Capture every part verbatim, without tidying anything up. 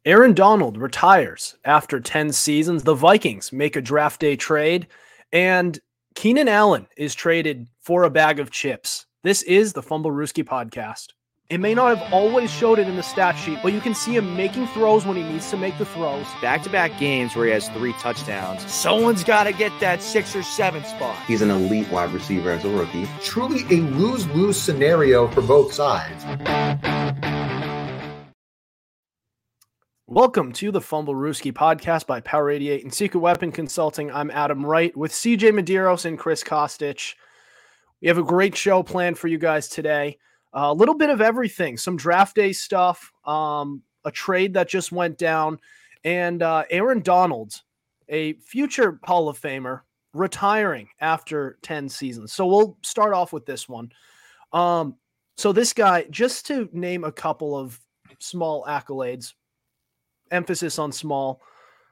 Aaron Donald retires after ten seasons. The Vikings make a draft day trade, and Keenan Allen is traded for a bag of chips. This is the Fumblerooski podcast. It may not have always showed it in the stat sheet, but you can see him making throws when he needs to make the throws. Back-to-back games where he has three touchdowns. Someone's got to get that six or seven spot. He's an elite wide receiver as a rookie. Truly a lose-lose scenario for both sides. Welcome to the Fumblerooski podcast by Power eighty-eight and Secret Weapon Consulting. I'm Adam Wright with C J Medeiros and Chris Kostich. We have a great show planned for you guys today. Uh, a little bit of everything, some draft day stuff, um, a trade that just went down, and uh, Aaron Donald, a future Hall of Famer, retiring after ten seasons. So we'll start off with this one. Um, so this guy, just to name a couple of small accolades, emphasis on small,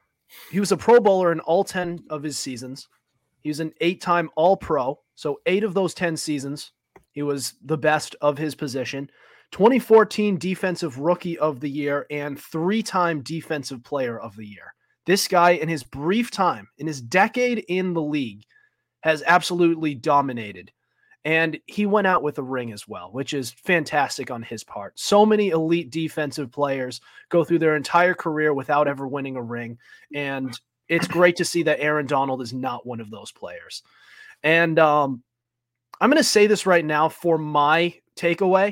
he was a Pro Bowler in all ten of his seasons. He was an eight-time All-Pro, so eight of those ten seasons, he was the best of his position. twenty fourteen Defensive Rookie of the Year and three-time Defensive Player of the Year. This guy, in his brief time, in his decade in the league, has absolutely dominated. And he went out with a ring as well, which is fantastic on his part. So many elite defensive players go through their entire career without ever winning a ring. And it's great to see that Aaron Donald is not one of those players. And um, I'm going to say this right now for my takeaway.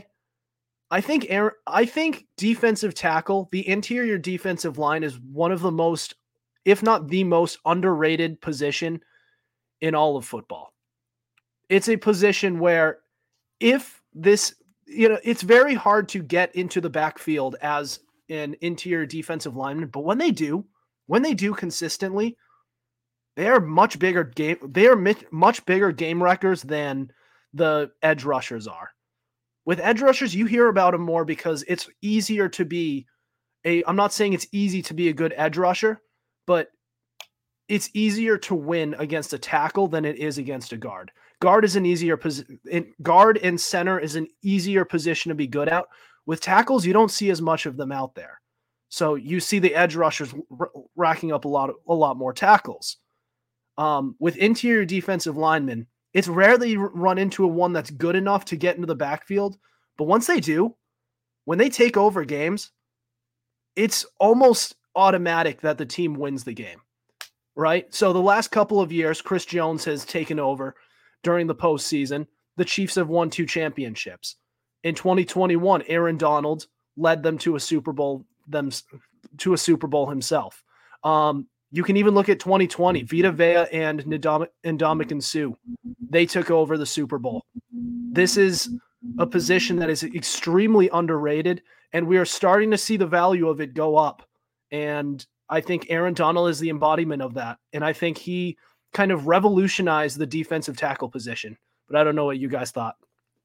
I think Aaron, I think defensive tackle, the interior defensive line is one of the most, if not the most underrated position in all of football. It's a position where if this, you know, it's very hard to get into the backfield as an interior defensive lineman, but when they do, when they do consistently, they are much bigger game. They are much bigger game wreckers than the edge rushers are. With edge rushers, you hear about them more because it's easier to be a, I'm not saying it's easy to be a good edge rusher, but it's easier to win against a tackle than it is against a guard. Guard is an easier position. Guard and center is an easier position to be good at. With tackles, you don't see as much of them out there. So you see the edge rushers r- racking up a lot, of, a lot more tackles. Um, with interior defensive linemen, it's rare that you run into a one that's good enough to get into the backfield. But once they do, when they take over games, it's almost automatic that the team wins the game, right? So the last couple of years, Chris Jones has taken over during the postseason. The Chiefs have won two championships. In twenty twenty-one, Aaron Donald led them to a Super Bowl, them to a Super Bowl himself. Um, You can even look at twenty twenty. Vita Vea and Ndamukong Suh, they took over the Super Bowl. This is a position that is extremely underrated, and we are starting to see the value of it go up. And I think Aaron Donald is the embodiment of that. And I think he kind of revolutionized the defensive tackle position. But I don't know what you guys thought.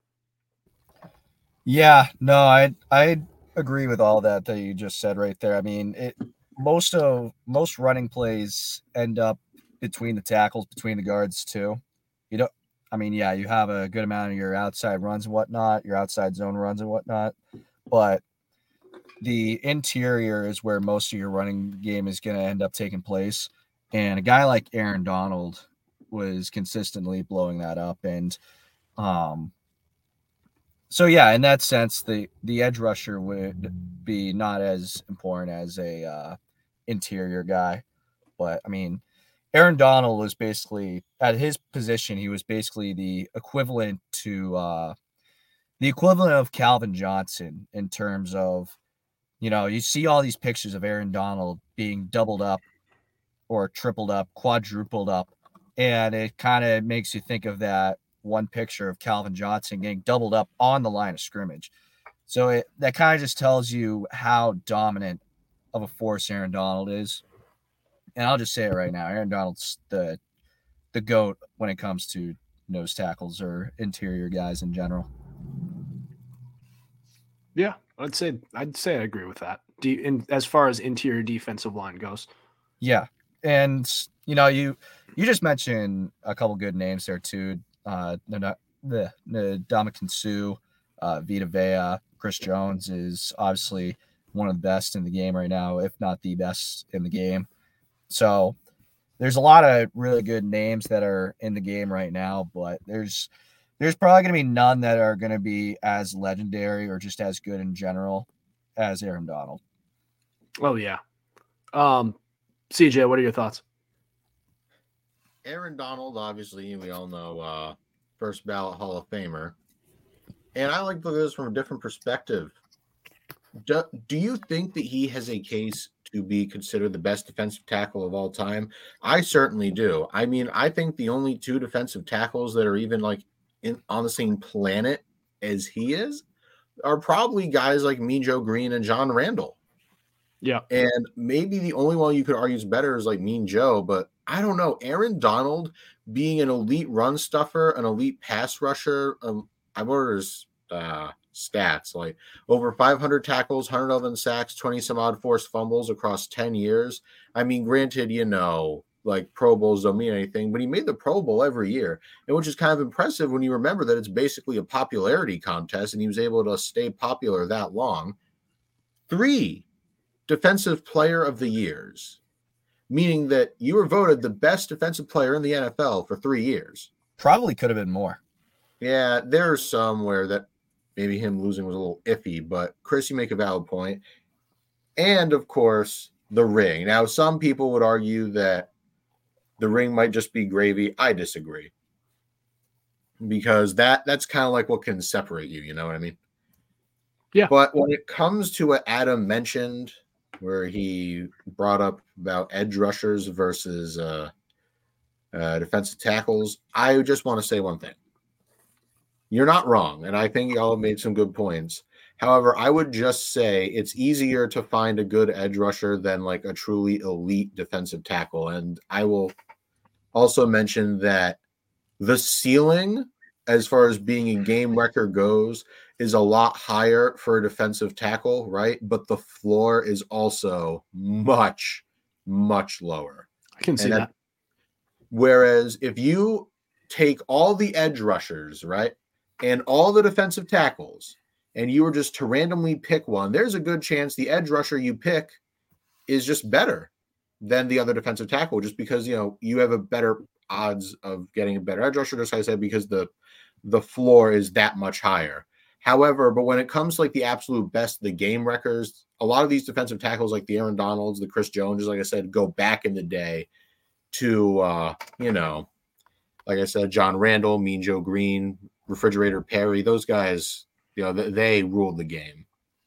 Yeah, no, I I agree with all that that you just said right there. I mean, it most of most running plays end up between the tackles, between the guards too. You don't, I mean, yeah, you have a good amount of your outside runs and whatnot, your outside zone runs and whatnot, but the interior is where most of your running game is going to end up taking place. And a guy like Aaron Donald was consistently blowing that up. And um, so, yeah, in that sense, the, the edge rusher would be not as important as a uh, interior guy. But, I mean, Aaron Donald was basically, at his position, he was basically the equivalent to uh, the equivalent of Calvin Johnson in terms of, you know, you see all these pictures of Aaron Donald being doubled up or tripled up, quadrupled up, and it kind of makes you think of that one picture of Calvin Johnson getting doubled up on the line of scrimmage. So it, that kind of just tells you how dominant of a force Aaron Donald is. And I'll just say it right now, Aaron Donald's the the GOAT when it comes to nose tackles or interior guys in general. Yeah, I'd say I'd say I agree with that. Do you, in, as far as interior defensive line goes. Yeah. And, you know, you you just mentioned a couple good names there, too. Uh, the Ndamukong Suh, uh, Vita Vea, Chris Jones is obviously one of the best in the game right now, if not the best in the game. So there's a lot of really good names that are in the game right now, but there's there's probably going to be none that are going to be as legendary or just as good in general as Aaron Donald. Oh, yeah. Um, C J, what are your thoughts? Aaron Donald, obviously, we all know, uh, first ballot Hall of Famer. And I like to look at this from a different perspective. Do, do you think that he has a case to be considered the best defensive tackle of all time? I certainly do. I mean, I think the only two defensive tackles that are even like in, on the same planet as he is are probably guys like Mean Joe Green and John Randall. Yeah. And maybe the only one you could argue is better is like Mean Joe, but I don't know. Aaron Donald being an elite run stuffer, an elite pass rusher, um, I've ordered his uh, stats, like over five hundred tackles, one hundred eleven sacks, twenty some odd forced fumbles across ten years. I mean, granted, you know, like Pro Bowls don't mean anything, but he made the Pro Bowl every year, and which is kind of impressive when you remember that it's basically a popularity contest, and he was able to stay popular that long. Three Defensive Player of the Years, meaning that you were voted the best defensive player in the N F L for three years. Probably could have been more. Yeah, there's somewhere that maybe him losing was a little iffy, but Chris, you make a valid point. And of course, the ring. Now, some people would argue that the ring might just be gravy. I disagree. Because that that's kind of like what can separate you, you know what I mean? Yeah. But when it comes to what Adam mentioned, where he brought up about edge rushers versus uh, uh, defensive tackles, I just want to say one thing. You're not wrong, and I think y'all have made some good points. However, I would just say it's easier to find a good edge rusher than like a truly elite defensive tackle. And I will also mention that the ceiling, as far as being a game wrecker goes, is a lot higher for a defensive tackle, right? But the floor is also much, much lower. I can see and that. that. Whereas if you take all the edge rushers, right, and all the defensive tackles, and you were just to randomly pick one, there's a good chance the edge rusher you pick is just better than the other defensive tackle, just because, you know, you have a better odds of getting a better edge rusher, just like I said, because the the floor is that much higher. However, but when it comes to like the absolute best, the game wreckers, a lot of these defensive tackles, like the Aaron Donalds, the Chris Jones, like I said, go back in the day to, uh, you know, like I said, John Randall, Mean Joe Green, Refrigerator Perry, those guys, you know, they, they ruled the game.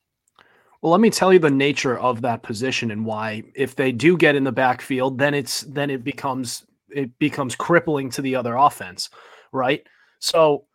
Well, let me tell you the nature of that position and why, if they do get in the backfield, then it's then it becomes it becomes crippling to the other offense, right? So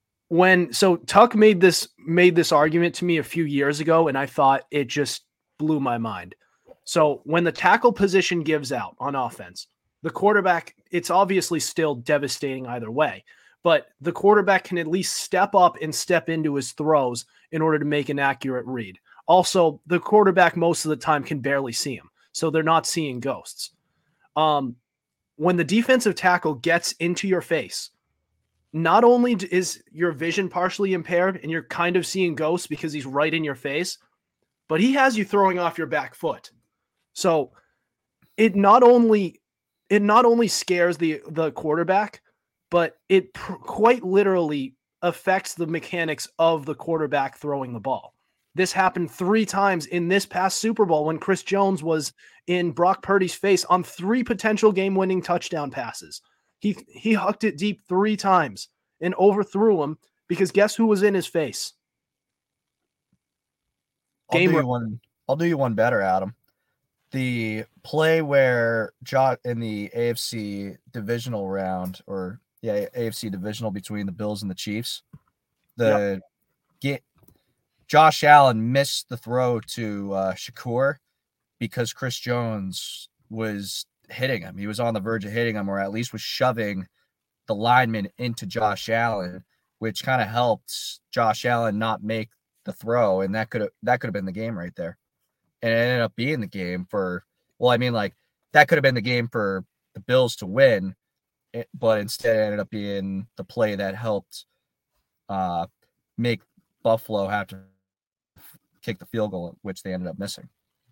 when so Tuck made this made this argument to me a few years ago, and I thought it just blew my mind. So when the tackle position gives out on offense, the quarterback, it's obviously still devastating either way, but the quarterback can at least step up and step into his throws in order to make an accurate read. Also, the quarterback most of the time can barely see him, so they're not seeing ghosts. Um, when the defensive tackle gets into your face, not only is your vision partially impaired and you're kind of seeing ghosts because he's right in your face, but he has you throwing off your back foot. So it not only it not only scares the the quarterback, but it pr- quite literally affects the mechanics of the quarterback throwing the ball. This happened three times in this past Super Bowl when Chris Jones was in Brock Purdy's face on three potential game-winning touchdown passes. He he hucked it deep three times and overthrew him because guess who was in his face? I'll Game do re- you one. I'll do you one better, Adam. The play where Josh in the A F C divisional round, or yeah, A F C divisional between the Bills and the Chiefs. The get Josh Allen missed the throw to uh, Shakur because Chris Jones was hitting him. He was on the verge of hitting him, or at least was shoving the lineman into Josh Allen, which kind of helped Josh Allen not make the throw, and that could have that could have been the game right there. And it ended up being the game for, well, I mean, like, that could have been the game for the Bills to win, but instead it ended up being the play that helped uh, make Buffalo have to kick the field goal, which they ended up missing.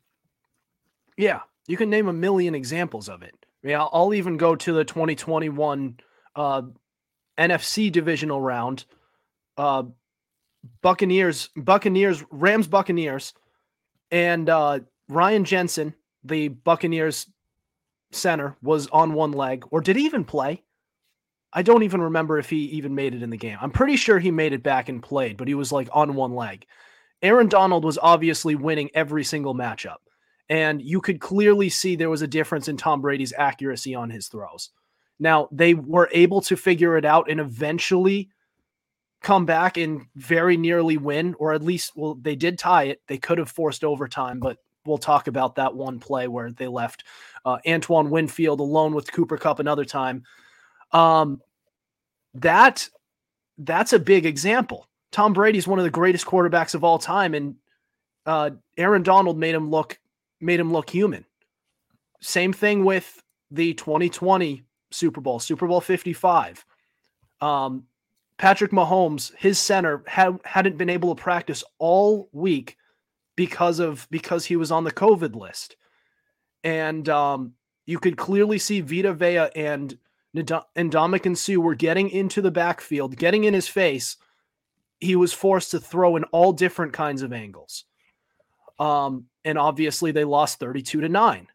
Yeah, you can name a million examples of it. I mean, I'll, I'll even go to the twenty twenty-one uh, N F C divisional round. Uh, Buccaneers, Buccaneers, Rams, Buccaneers, and uh, Ryan Jensen, the Buccaneers center, was on one leg. Or did he even play? I don't even remember if he even made it in the game. I'm pretty sure he made it back and played, but he was like on one leg. Aaron Donald was obviously winning every single matchup. And you could clearly see there was a difference in Tom Brady's accuracy on his throws. Now, they were able to figure it out and eventually come back and very nearly win, or at least, well, they did tie it. They could have forced overtime, but we'll talk about that one play where they left uh, Antoine Winfield alone with Cooper Kupp another time. Um, that that's a big example. Tom Brady's one of the greatest quarterbacks of all time, and uh, Aaron Donald made him look made him look human. Same thing with the twenty twenty Super Bowl, Super Bowl fifty-five. Um, Patrick Mahomes, his center, had, hadn't been able to practice all week because of because he was on the COVID list. And um, you could clearly see Vita Vea and Ndamukong Suh were getting into the backfield, getting in his face. He was forced to throw in all different kinds of angles. Um, and obviously they lost thirty-two to nine.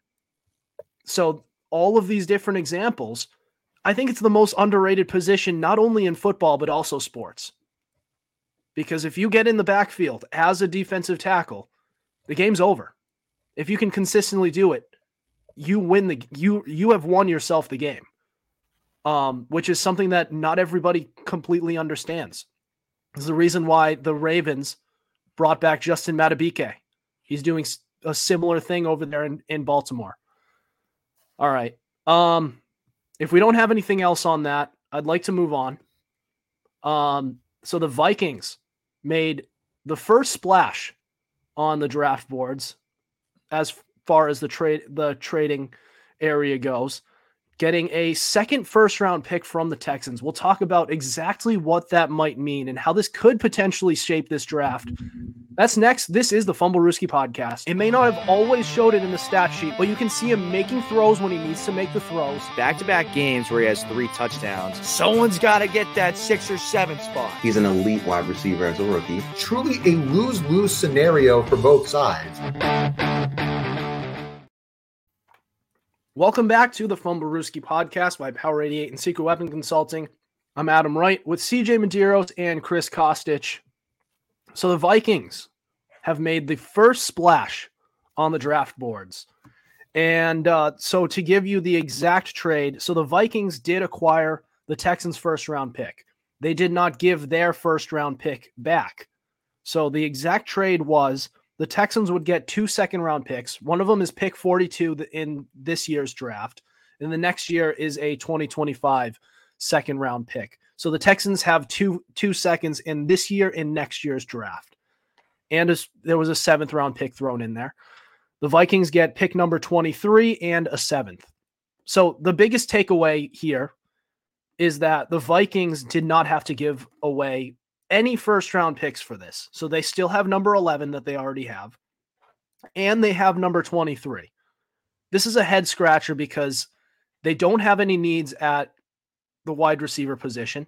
So all of these different examples, I think it's the most underrated position, not only in football, but also sports. Because if you get in the backfield as a defensive tackle, the game's over. If you can consistently do it, you win the, you, you have won yourself the game. Um, which is something that not everybody completely understands. This is the reason why the Ravens brought back Justin Madubuike. He's doing a similar thing over there in, in Baltimore. All right. Um, if we don't have anything else on that, I'd like to move on. Um, so the Vikings made the first splash on the draft boards as far as the trade, the trading area goes, getting a second first round pick from the Texans. We'll talk about exactly what that might mean and how this could potentially shape this draft. That's next. This is the Fumblerooski podcast. It may not have always showed it in the stat sheet, but you can see him making throws when he needs to make the throws. Back-to-back games where he has three touchdowns. Someone's got to get that six or seven spot. He's an elite wide receiver as a rookie. Truly a lose-lose scenario for both sides. Welcome back to the Fumblerooski podcast by Power eighty-eight and Secret Weapon Consulting. I'm Adam Wright with C J Medeiros and Chris Kostich. So the Vikings have made the first splash on the draft boards. And uh, so to give you the exact trade, so the Vikings did acquire the Texans' first round pick. They did not give their first round pick back. So the exact trade was the Texans would get two second round picks. One of them is pick forty-two in this year's draft. And the next year is a twenty twenty-five second round pick. So the Texans have two, two seconds in this year and next year's draft. And a, there was a seventh round pick thrown in there. The Vikings get pick number twenty-three and a seventh. So the biggest takeaway here is that the Vikings did not have to give away any first round picks for this. So they still have number eleven that they already have. And they have number twenty-three. This is a head scratcher because they don't have any needs at the wide receiver position.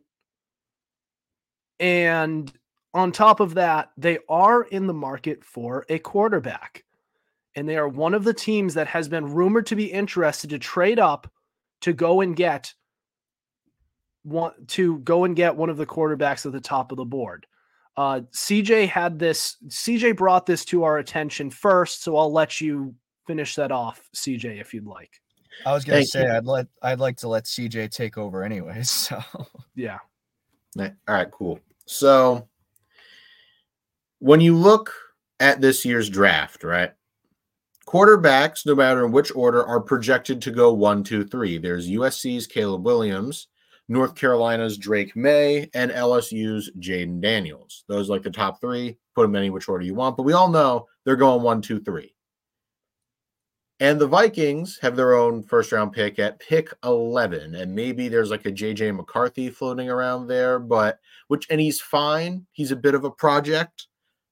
And on top of that, they are in the market for a quarterback. And they are one of the teams that has been rumored to be interested to trade up to go and get one, to go and get one of the quarterbacks at the top of the board. Uh, C J had this, C J brought this to our attention first, so I'll let you finish that off, C J, if you'd like. I was going to Thank say, you. I'd let, I'd like to let C J take over anyways. So Yeah. All right, cool. So when you look at this year's draft, right, quarterbacks, no matter in which order, are projected to go one, two, three. There's U S C's Caleb Williams, North Carolina's Drake May, and L S U's Jaden Daniels. Those are like the top three. Put them any which order you want, but we all know they're going one, two, three. And the Vikings have their own first-round pick at pick eleven, and maybe there's like a J J McCarthy floating around there, but which and he's fine. He's a bit of a project,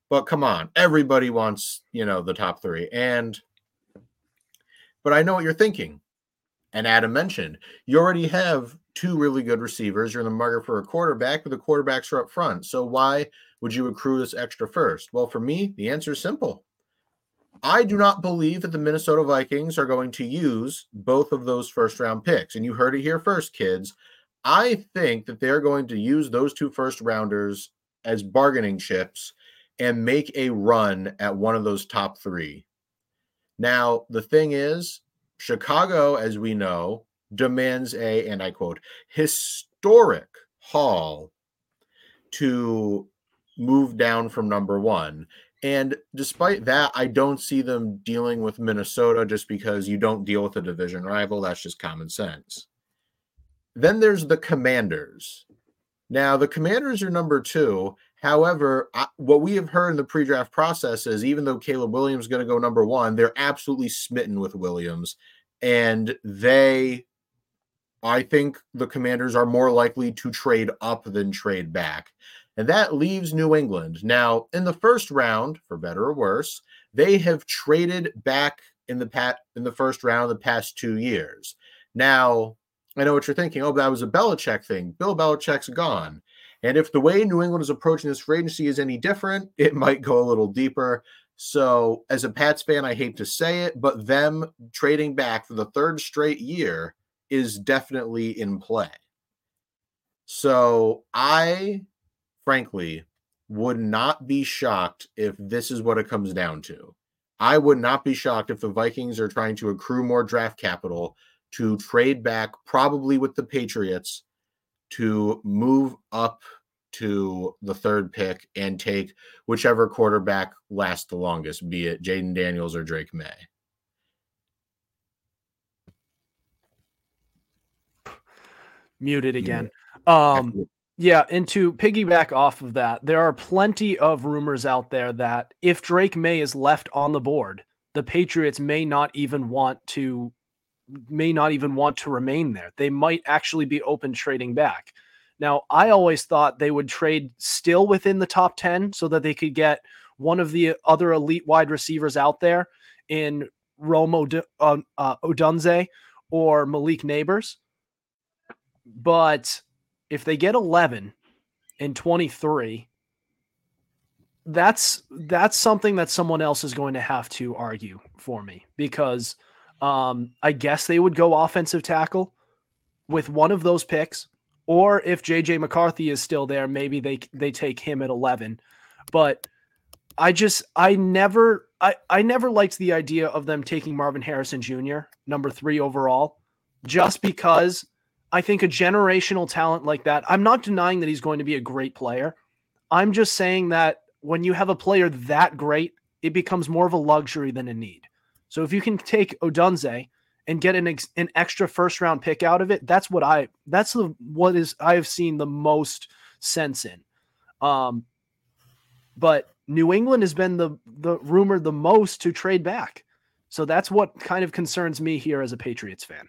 But come on, everybody wants, you know, the top three. And, but I know what you're thinking. And Adam mentioned, you already have two really good receivers. You're in the market for a quarterback, but the quarterbacks are up front. So why would you accrue this extra first? Well, for me, the answer is simple. I do not believe that the Minnesota Vikings are going to use both of those first round picks. And you heard it here first, kids. I think that they're going to use those two first rounders as bargaining chips and make a run at one of those top three. Now, the thing is, Chicago, as we know, demands a, and I quote, historic haul to move down from number one. And despite that, I don't see them dealing with Minnesota just because you don't deal with a division rival. That's just common sense. Then there's the Commanders. Now, the Commanders are number two. However, I, what we have heard in the pre-draft process is even though Caleb Williams is going to go number one, they're absolutely smitten with Williams. And they, I think the Commanders are more likely to trade up than trade back. And that leaves New England. Now, in the first round, for better or worse, they have traded back in the pat in the first round the past two years. Now, I know what you're thinking. Oh, that was a Belichick thing. Bill Belichick's gone. And if the way New England is approaching this free agency is any different, it might go a little deeper. So, as a Pats fan, I hate to say it, but them trading back for the third straight year is definitely in play. So, I... frankly, would not be shocked if this is what it comes down to. I would not be shocked if the Vikings are trying to accrue more draft capital to trade back, probably with the Patriots, to move up to the third pick and take whichever quarterback lasts the longest, be it Jaden Daniels or Drake May. Muted again. Um, Yeah, and to piggyback off of that, there are plenty of rumors out there that if Drake May is left on the board, the Patriots may not even want to may not even want to remain there. They might actually be open trading back. Now, I always thought they would trade still within the top ten so that they could get one of the other elite wide receivers out there in Rome Od- uh, uh, Odunze or Malik Neighbors. But if they get eleven and twenty-three, that's that's something that someone else is going to have to argue for me because um, I guess they would go offensive tackle with one of those picks, or if J J McCarthy is still there, maybe they they take him at eleven. But I just I never I, I never liked the idea of them taking Marvin Harrison Junior, number three overall, just because I think a generational talent like that, I'm not denying that he's going to be a great player. I'm just saying that when you have a player that great, it becomes more of a luxury than a need. So if you can take Odunze and get an ex, an extra first round pick out of it, that's what I that's the what is I have seen the most sense in. Um, but New England has been the the rumored the most to trade back. So that's what kind of concerns me here as a Patriots fan.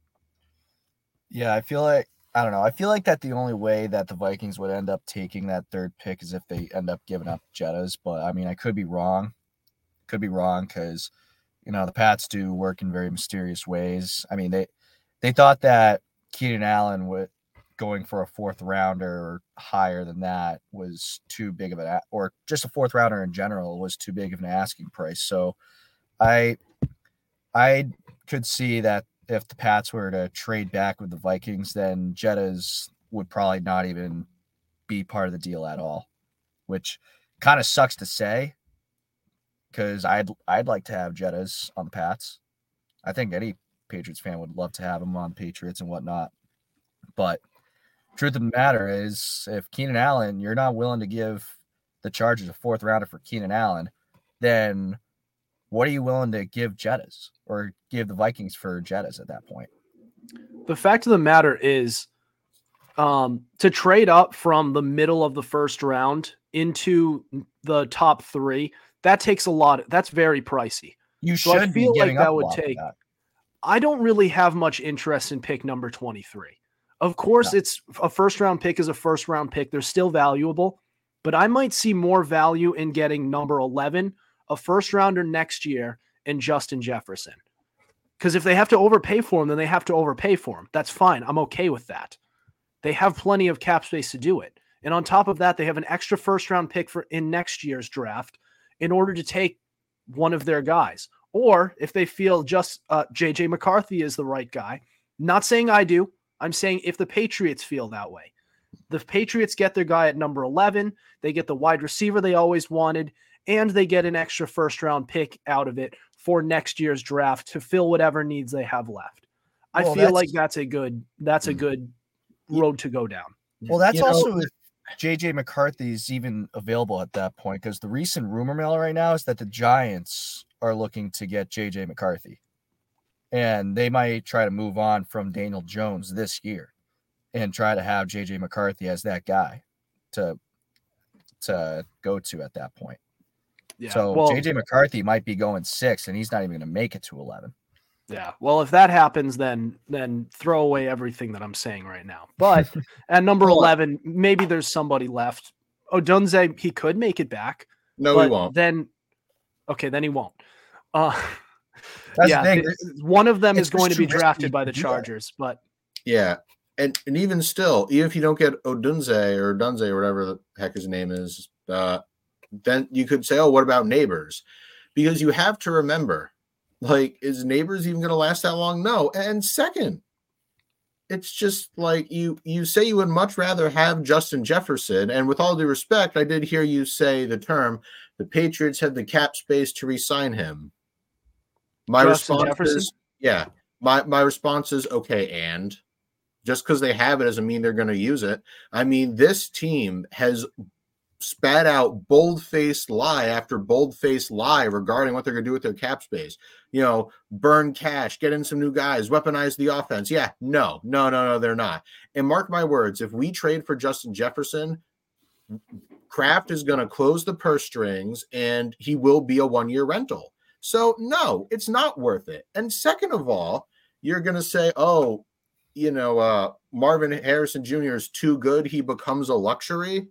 Yeah, I feel like, I don't know. I feel like that the only way that the Vikings would end up taking that third pick is if they end up giving up Jettas. But, I mean, I could be wrong. Could be wrong because, you know, the Pats do work in very mysterious ways. I mean, they they thought that Keenan Allen would going for a fourth rounder or higher than that was too big of an, or just a fourth rounder in general was too big of an asking price. So I I could see that if the Pats were to trade back with the Vikings, then Jettas would probably not even be part of the deal at all, which kind of sucks to say because I'd I'd like to have Jettas on the Pats. I think any Patriots fan would love to have him on Patriots and whatnot. But truth of the matter is, if Keenan Allen, you're not willing to give the Chargers a fourth rounder for Keenan Allen, then what are you willing to give Jettas or give the Vikings for Jettas at that point? The fact of the matter is um, to trade up from the middle of the first round into the top three, that takes a lot. That's very pricey. You so should I feel be like giving that up would a lot take. for that. I don't really have much interest in pick number twenty-three. Of course, No. it's a first round pick is a first round pick. They're still valuable. but I might see more value in getting number eleven, a first rounder next year, and Justin Jefferson. Because if they have to overpay for him, then they have to overpay for him. That's fine. I'm okay with that. They have plenty of cap space to do it. And on top of that, they have an extra first round pick for in next year's draft in order to take one of their guys. Or if they feel just uh, J J McCarthy is the right guy, not saying I do. I'm saying if the Patriots feel that way. The Patriots get their guy at number eleven. They get the wide receiver they always wanted, and they get an extra first round pick out of it for next year's draft to fill whatever needs they have left. I Well, feel that's- like that's a good that's a good road to go down. Well, that's You know- also if J J McCarthy's even available at that point, because the recent rumor mill right now is that the Giants are looking to get J J McCarthy. And they might try to move on from Daniel Jones this year and try to have J J McCarthy as that guy to, to go to at that point. Yeah. So well, J J McCarthy might be going six, and he's not even going to make it to eleven. yeah. Well, if that happens, then then throw away everything that I'm saying right now. But at number Hold on. eleven, maybe there's somebody left. Odunze, he could make it back. No, but we won't. Then, okay, then he won't. Uh, That's yeah, the thing. th- one of them It's is going to just be too risky drafted by to the do that. Chargers, but Yeah. And and even still, even if you don't get Odunze or Dunze or whatever the heck his name is, uh, then you could say, oh, what about Neighbors? Because you have to remember, like, is Neighbors even going to last that long? No. And second, it's just like you you say you would much rather have Justin Jefferson. And with all due respect, I did hear you say the term, the Patriots had the cap space to re-sign him. My Justin response Jefferson? is, yeah, my, my response is, okay, and just because they have it doesn't mean they're going to use it. I mean, this team has spat out bold-faced lie after bold-faced lie regarding what they're going to do with their cap space. You know, burn cash, get in some new guys, weaponize the offense. Yeah, no, no, no, no, they're not. And mark my words, if we trade for Justin Jefferson, Kraft is going to close the purse strings and he will be a one-year rental. So, no, it's not worth it. And second of all, you're going to say, oh, you know, uh, Marvin Harrison Junior is too good. He becomes a luxury.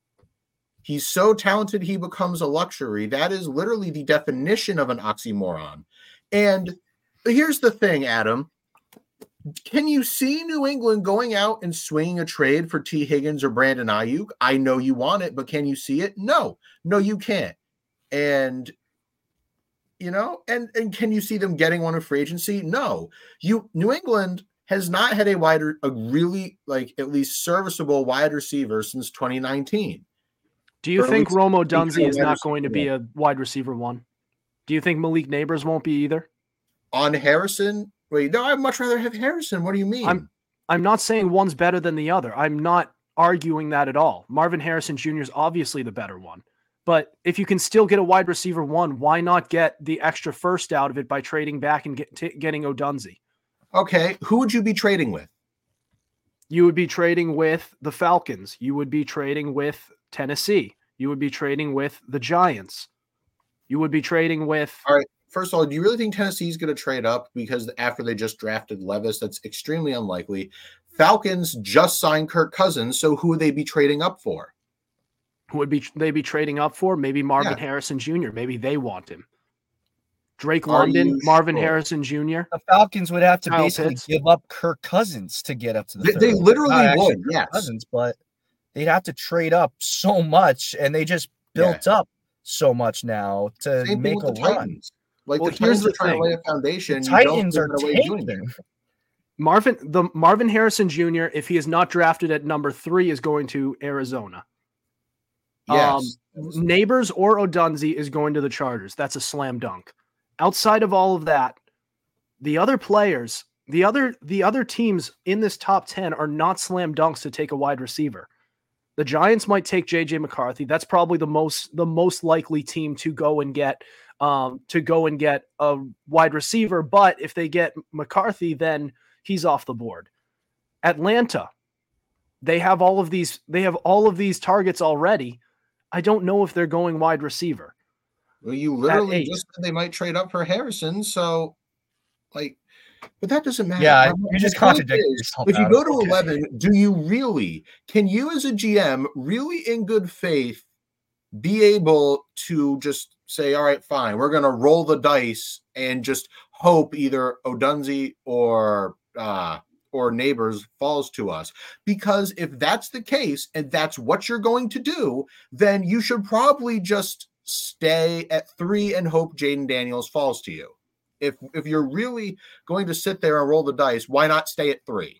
He's so talented, he becomes a luxury. That is literally the definition of an oxymoron. And here's the thing, Adam. Can you see New England going out and swinging a trade for T. Higgins or Brandon Ayuk? I know you want it, but can you see it? No. No, you can't. And you know, and, and can you see them getting one in free agency? No. You New England has not had a wider, a really like at least serviceable wide receiver since twenty nineteen. do you Or at think least Romo think they're Dunze is wide not going to be a wide receiver one? Do you think Malik Neighbors won't be either? On Harrison, wait, no, I'd much rather have Harrison. What do you mean? I'm I'm not saying one's better than the other. I'm not arguing that at all. Marvin Harrison Junior is obviously the better one. But if you can still get a wide receiver one, why not get the extra first out of it by trading back and get, t- getting Odunze? Okay, who would you be trading with? You would be trading with the Falcons. You would be trading with Tennessee. You would be trading with the Giants. You would be trading with... All right, first of all, do you really think Tennessee's going to trade up because after they just drafted Levis? That's extremely unlikely. Falcons just signed Kirk Cousins, so who would they be trading up for? Who would be they be trading up for? Maybe Marvin Yeah. Harrison Junior Maybe they want him. Drake Are London, you Marvin sure? Harrison Junior The Falcons would have to Kyle basically Pitts. give up Kirk Cousins to get up to the They, third. they literally Not actually would, Kirk yes. Cousins, but they'd have to trade up so much, and they just built up so much now to Same thing make with a the run. Titans. Like Well, the here's Titans the are trying thing. to lay a foundation. The you don't Titans give are it away doing tanking. that. Marvin, the Marvin Harrison Junior, if he is not drafted at number three, is going to Arizona. Yes. Um, Neighbors or Odunze is going to the Chargers. That's a slam dunk. Outside of all of that, the other players, the other the other teams in this top ten are not slam dunks to take a wide receiver. The Giants might take J J McCarthy. That's probably the most the most likely team to go and get um, to go and get a wide receiver. But if they get McCarthy, then he's off the board. Atlanta, they have all of these. They have all of these targets already. I don't know if they're going wide receiver. Well, you literally eight. just said they might trade up for Harrison. So, like, but that doesn't matter. Yeah, My- you just the point contradicted is, yourself, If you Adam. go to Okay. eleven, do you really, can you as a G M really in good faith be able to just say, all right, fine, we're going to roll the dice and just hope either Odunze or uh, or Neighbors falls to us. Because if that's the case and that's what you're going to do, then you should probably just stay at three and hope Jaden Daniels falls to you. If if you're really going to sit there and roll the dice, why not stay at three?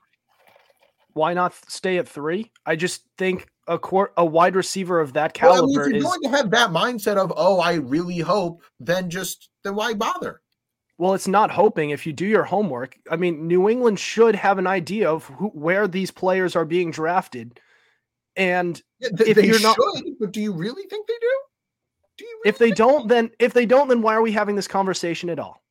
Why not stay at three? I just think a court, a wide receiver of that caliber well, I mean, if you're is going to have that mindset of, oh, I really hope, then just then why bother? Well, it's not hoping. If you do your homework, I mean, New England should have an idea of who, where these players are being drafted. And yeah, th- if they you're should, not, but do you really think they do? Do you? Really if they think don't, then if they don't, then why are we having this conversation at all?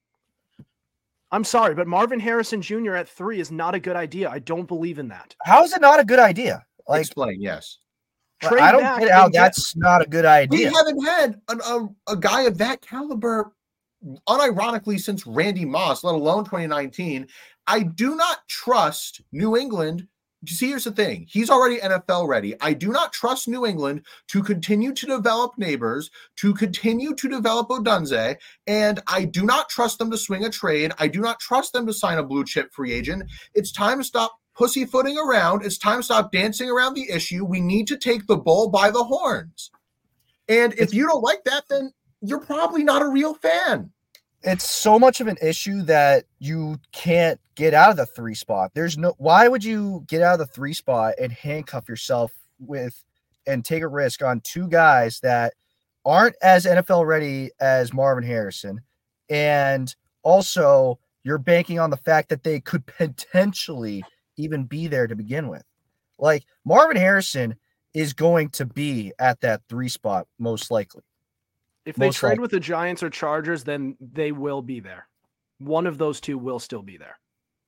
I'm sorry, but Marvin Harrison Junior at three is not a good idea. I don't believe in that. How is it not a good idea? Like, explain, yes. Trade I don't back get how and get- that's not a good idea. We haven't had an, a, a guy of that caliber, unironically, since Randy Moss, let alone twenty nineteen. I do not trust New England. See, here's the thing. He's already N F L ready. I do not trust New England to continue to develop Neighbors, to continue to develop Odunze, and I do not trust them to swing a trade. I do not trust them to sign a blue chip free agent. It's time to stop pussyfooting around. It's time to stop dancing around the issue. We need to take the bull by the horns. And if you don't like that, then you're probably not a real fan. It's so much of an issue that you can't get out of the three spot. There's no, why would you get out of the three spot and handcuff yourself with and take a risk on two guys that aren't as N F L ready as Marvin Harrison? And also you're banking on the fact that they could potentially even be there to begin with. Like Marvin Harrison is going to be at that three spot, most likely. If they Most trade likely. with the Giants or Chargers, then they will be there. One of those two will still be there.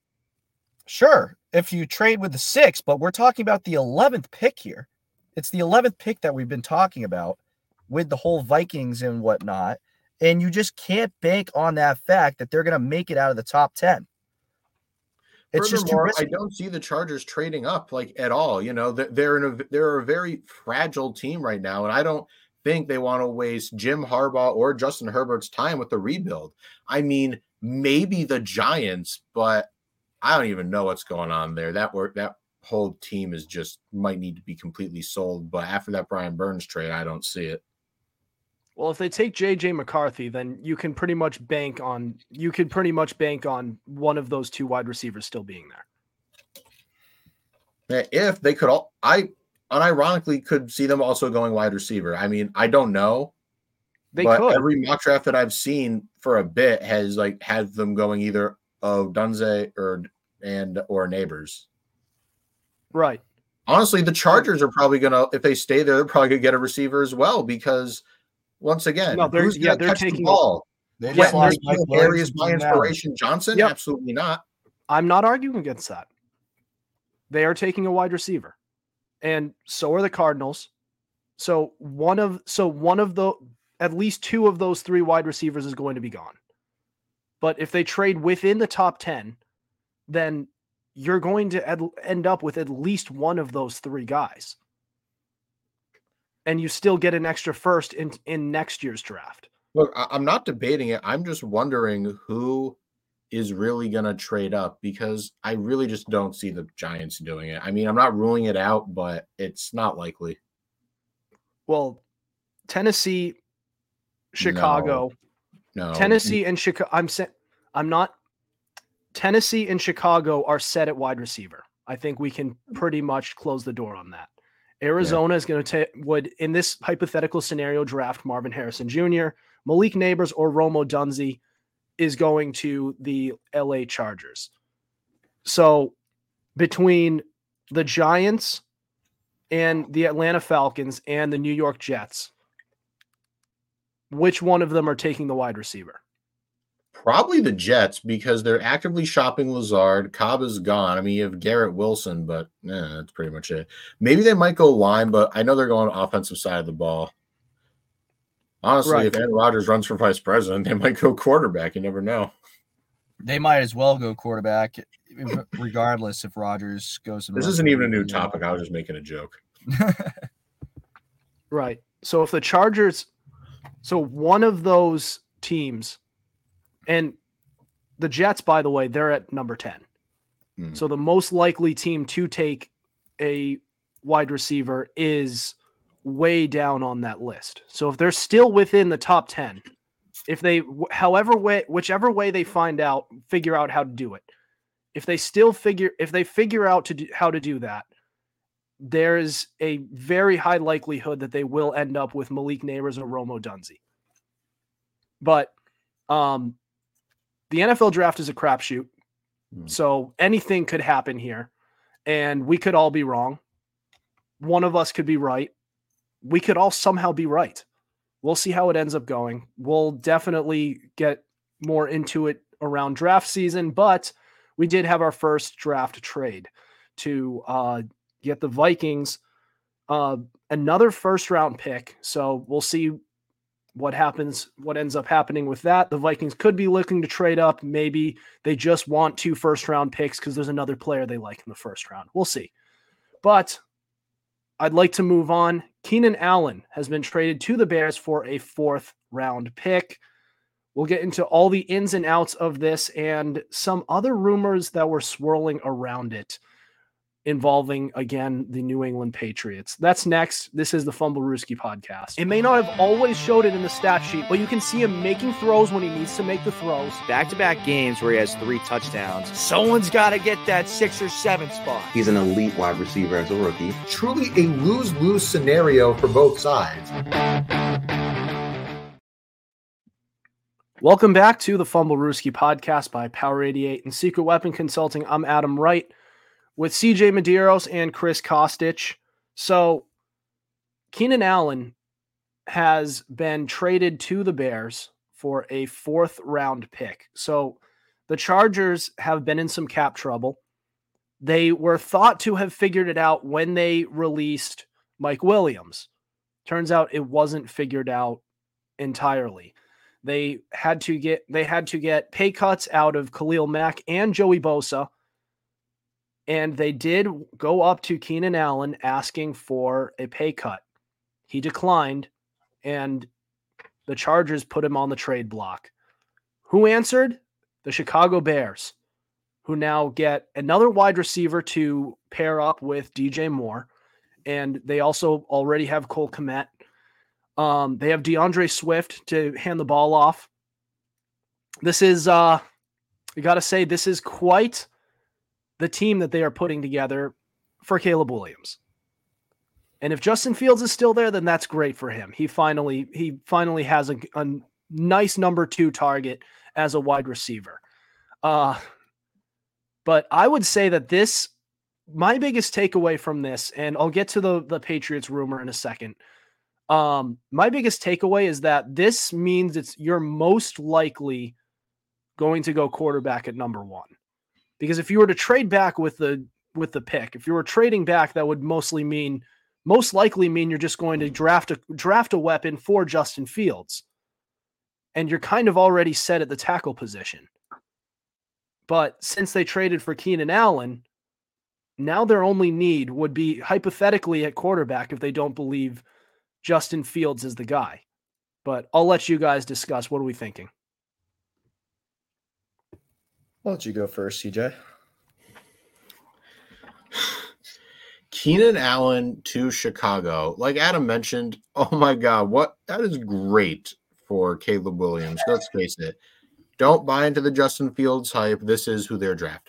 Sure, if you trade with the six, but we're talking about the eleventh pick here. It's the eleventh pick that we've been talking about with the whole Vikings and whatnot. And you just can't bank on that fact that they're going to make it out of the top ten. It's just too Furthermore, risky. I don't see the Chargers trading up like at all. You know, they're, they're in a they're a very fragile team right now, and I don't think they want to waste Jim Harbaugh or Justin Herbert's time with the rebuild. I mean, maybe the Giants, but I don't even know what's going on there. That work that whole team is just might need to be completely sold. But after that Brian Burns trade, I don't see it. Well, if they take J J McCarthy, then you can pretty much bank on you could pretty much bank on one of those two wide receivers still being there. If they could all, I unironically could see them also going wide receiver. I mean, I don't know. They but could. Every mock draft that I've seen for a bit has like had them going either Odunze or and or Neighbors. Right. Honestly, the Chargers are probably gonna, if they stay there, they're probably gonna get a receiver as well because once again, No, they're- who's yeah, gonna they're catch the taking- ball? They Yeah, just lost Mike N'Keal Williams Harry is and my Keenan Allen. inspiration. Johnson, Yep. absolutely not. I'm not arguing against that. They are taking a wide receiver. And so are the Cardinals. So one of so one of the at least two of those three wide receivers is going to be gone. But if they trade within the top ten, then you're going to ed- end up with at least one of those three guys. And you still get an extra first in, in next year's draft. Look, I- I'm not debating it. I'm just wondering who is really going to trade up because I really just don't see the Giants doing it. I mean, I'm not ruling it out, but it's not likely. Well, Tennessee, Chicago, No. Tennessee and Chicago. I'm set. I'm not. Tennessee and Chicago are set at wide receiver. I think we can pretty much close the door on that. Arizona is going to take would in this hypothetical scenario draft Marvin Harrison Junior Malik Neighbors or Rome Odunze is going to the L A Chargers. So between the Giants and the Atlanta Falcons and the New York Jets, which one of them are taking the wide receiver? Probably the Jets because they're actively shopping Lazard. Cobb is gone. I mean, you have Garrett Wilson, but eh, that's pretty much it. Maybe they might go line, but I know they're going offensive side of the ball. Honestly, Right. if Aaron Rodgers runs for vice president, they might go quarterback. You never know. They might as well go quarterback, regardless if Rodgers goes. And This runs isn't for even a the new league. topic. I was just making a joke. Right. So if the Chargers, so one of those teams, and the Jets, by the way, they're at number ten. Hmm. So the most likely team to take a wide receiver is way down on that list. So if they're still within the top ten, if they, however way, whichever way they find out, figure out how to do it. If they still figure, if they figure out to do, how to do that, there's a very high likelihood that they will end up with Malik Neighbors or Rome Odunze. But um, the N F L draft is a crapshoot. Mm. So anything could happen here, and we could all be wrong. One of us could be right. We could all somehow be right. We'll see how it ends up going. We'll definitely get more into it around draft season, but we did have our first draft trade to uh, get the Vikings uh, another first round pick. So we'll see what happens, what ends up happening with that. The Vikings could be looking to trade up. Maybe they just want two first round picks because there's another player they like in the first round. We'll see. But I'd like to move on. Keenan Allen has been traded to the Bears for a fourth round pick. We'll get into all the ins and outs of this and some other rumors that were swirling around it involving, again, the New England Patriots. That's next. This is the Fumblerooski podcast. It may not have always showed it in the stat sheet, but you can see him making throws when he needs to make the throws. Back-to-back games where he has three touchdowns. Someone's got to get that six or seven spot. He's an elite wide receiver as a rookie. Truly a lose-lose scenario for both sides. Welcome back to the Fumblerooski podcast by Power eighty-eight and Secret Weapon Consulting. I'm Adam Wright with C J Medeiros and Chris Kostic. So Keenan Allen has been traded to the Bears for a fourth round pick. So the Chargers have been in some cap trouble. They were thought to have figured it out when they released Mike Williams. Turns out it wasn't figured out entirely. They had to get they had to get pay cuts out of Khalil Mack and Joey Bosa. And they did go up to Keenan Allen asking for a pay cut. He declined, and the Chargers put him on the trade block. Who answered? The Chicago Bears, who now get another wide receiver to pair up with D J Moore. And they also already have Cole Kmet. Um, they have DeAndre Swift to hand the ball off. This is, uh, you got to say, this is quite the team that they are putting together for Caleb Williams. And if Justin Fields is still there, then that's great for him. He finally, he finally has a, a nice number two target as a wide receiver. Uh, but I would say that this, my biggest takeaway from this, and I'll get to the, the Patriots rumor in a second. Um, my biggest takeaway is that this means it's you're most likely going to go quarterback at number one. Because if you were to trade back with the with the pick, if you were trading back, that would mostly mean, most likely mean you're just going to draft a draft a weapon for Justin Fields, and you're kind of already set at the tackle position. But since they traded for Keenan Allen, now their only need would be hypothetically at quarterback if they don't believe Justin Fields is the guy. But I'll let you guys discuss. What are we thinking? Why don't you go first, C J? Keenan Allen to Chicago. Like Adam mentioned, oh my God, what that is great for Caleb Williams. Let's face it. Don't buy into the Justin Fields hype. This is who they're drafting.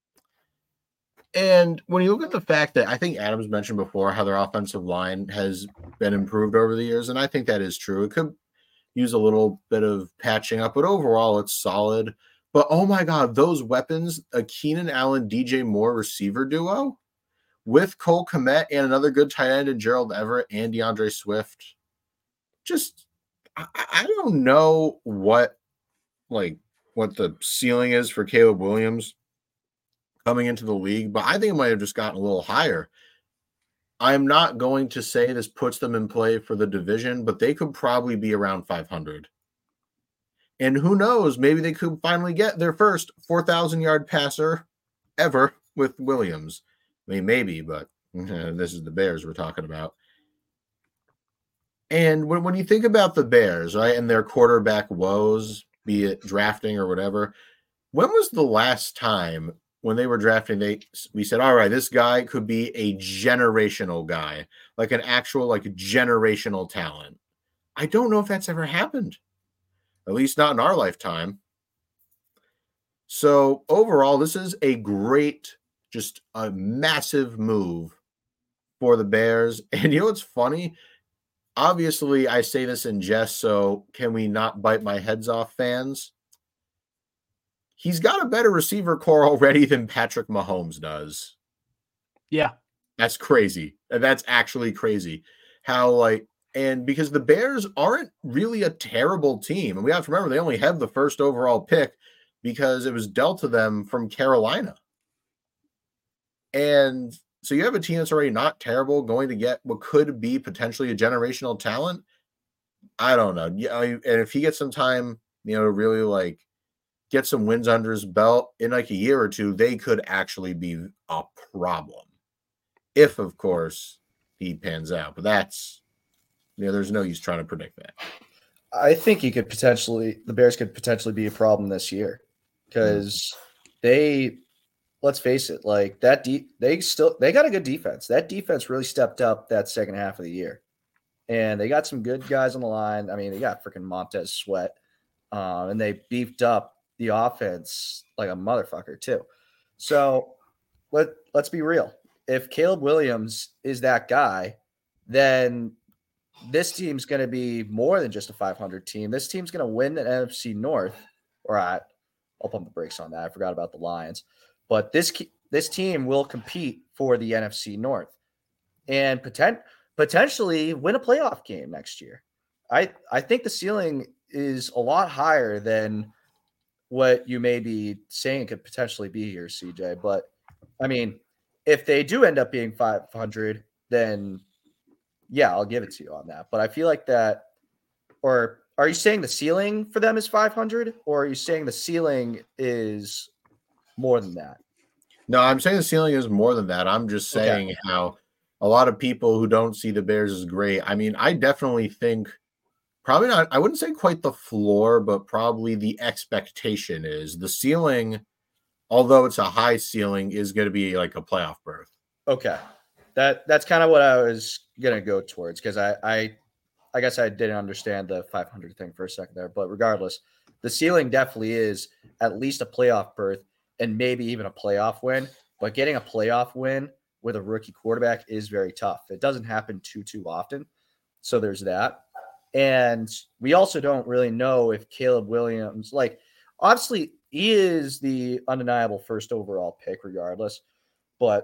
And when you look at the fact that I think Adam's mentioned before how their offensive line has been improved over the years, and I think that is true. It could use a little bit of patching up, but overall it's solid. But, oh, my God, those weapons, a Keenan Allen, D J Moore receiver duo with Cole Kmet and another good tight end in Gerald Everett and DeAndre Swift. Just, I, I don't know what, like, what the ceiling is for Caleb Williams coming into the league, but I think it might have just gotten a little higher. I'm not going to say this puts them in play for the division, but they could probably be around five hundred. And who knows, maybe they could finally get their first four thousand yard passer ever with Williams. I mean, maybe, but uh, this is the Bears we're talking about. And when, when you think about the Bears, right, and their quarterback woes, be it drafting or whatever, when was the last time when they were drafting, they we said, all right, this guy could be a generational guy, like an actual like generational talent? I don't know if that's ever happened, at least not in our lifetime. So overall, this is a great, just a massive move for the Bears. And you know what's funny? Obviously, I say this in jest, so can we not bite my heads off, fans? He's got a better receiver core already than Patrick Mahomes does. Yeah. That's crazy. That's actually crazy. How, like, and because the Bears aren't really a terrible team. And we have to remember, they only have the first overall pick because it was dealt to them from Carolina. And so you have a team that's already not terrible going to get what could be potentially a generational talent. I don't know. Yeah, and if he gets some time, you know, to really like get some wins under his belt in like a year or two, they could actually be a problem. If, of course, he pans out. But that's, you know, there's no use trying to predict that. I think he could potentially, the Bears could potentially be a problem this year because mm. they, let's face it, like that, de- they still, they got a good defense. That defense really stepped up that second half of the year. And they got some good guys on the line. I mean, they got freaking Montez Sweat. Uh, and they beefed up the offense like a motherfucker too. So let, let's be real. If Caleb Williams is that guy, then this team's going to be more than just a five hundred team. This team's going to win the N F C North. All right, I'll pump the brakes on that. I forgot about the Lions. But this this team will compete for the N F C North and potent, potentially win a playoff game next year. I, I think the ceiling is a lot higher than what you may be saying could potentially be here, C J. But, I mean, if they do end up being five hundred, then, yeah, I'll give it to you on that. But I feel like that – or are you saying the ceiling for them is five hundred, or are you saying the ceiling is – more than that? No, I'm saying the ceiling is more than that. I'm just saying okay. how a lot of people who don't see the Bears as great. I mean, I definitely think probably not, I wouldn't say quite the floor, but probably the expectation is the ceiling, although it's a high ceiling, is going to be like a playoff berth. Okay. That that's kind of what I was going to go towards because I, I I guess I didn't understand the five hundred thing for a second there, but regardless, the ceiling definitely is at least a playoff berth. And maybe even a playoff win, but getting a playoff win with a rookie quarterback is very tough. It doesn't happen too, too often. So there's that. And we also don't really know if Caleb Williams, like, obviously he is the undeniable first overall pick regardless, but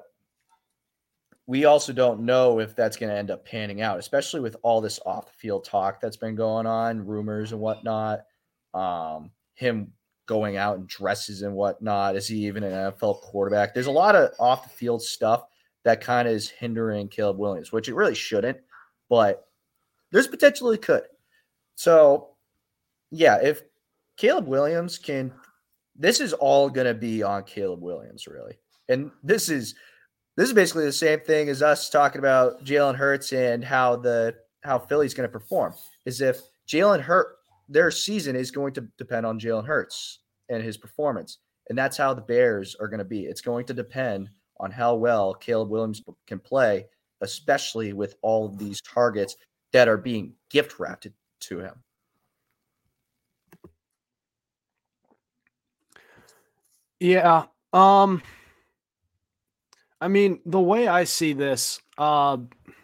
we also don't know if that's going to end up panning out, especially with all this off the field talk that's been going on, rumors and whatnot. Um, him going out in dresses and whatnot. Is he even an N F L quarterback? There's a lot of off the field stuff that kind of is hindering Caleb Williams, which it really shouldn't, but there's potential it could. So yeah, if Caleb Williams can, this is all going to be on Caleb Williams really. And this is, this is basically the same thing as us talking about Jalen Hurts and how the, how Philly's going to perform is if Jalen Hurts, their season is going to depend on Jalen Hurts and his performance. And that's how the Bears are going to be. It's going to depend on how well Caleb Williams can play, especially with all of these targets that are being gift wrapped to him. Yeah. Um, I mean, the way I see this, uh,